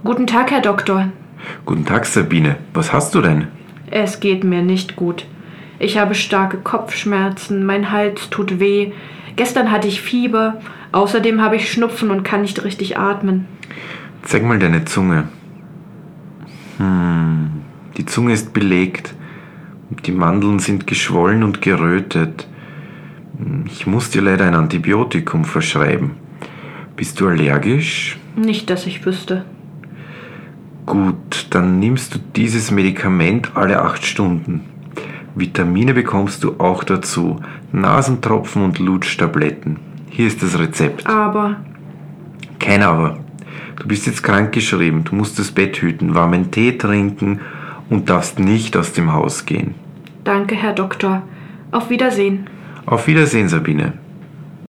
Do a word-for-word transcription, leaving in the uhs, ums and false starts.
Guten Tag, Herr Doktor. Guten Tag, Sabine. Was hast du denn? Es geht mir nicht gut. Ich habe starke Kopfschmerzen, mein Hals tut weh. Gestern hatte ich Fieber. Außerdem habe ich Schnupfen und kann nicht richtig atmen. Zeig mal deine Zunge. Hm, die Zunge ist belegt. Die Mandeln sind geschwollen und gerötet. Ich muss dir leider ein Antibiotikum verschreiben. Bist du allergisch? Nicht, dass ich wüsste. Gut, dann nimmst du dieses Medikament alle acht Stunden. Vitamine bekommst du auch dazu. Nasentropfen und Lutschtabletten. Hier ist das Rezept. Aber Kein Aber. Du bist jetzt krankgeschrieben. Du musst das Bett hüten, warmen Tee trinken und darfst nicht aus dem Haus gehen. danke, Herr Doktor. Auf Wiedersehen. Auf Wiedersehen, Sabine.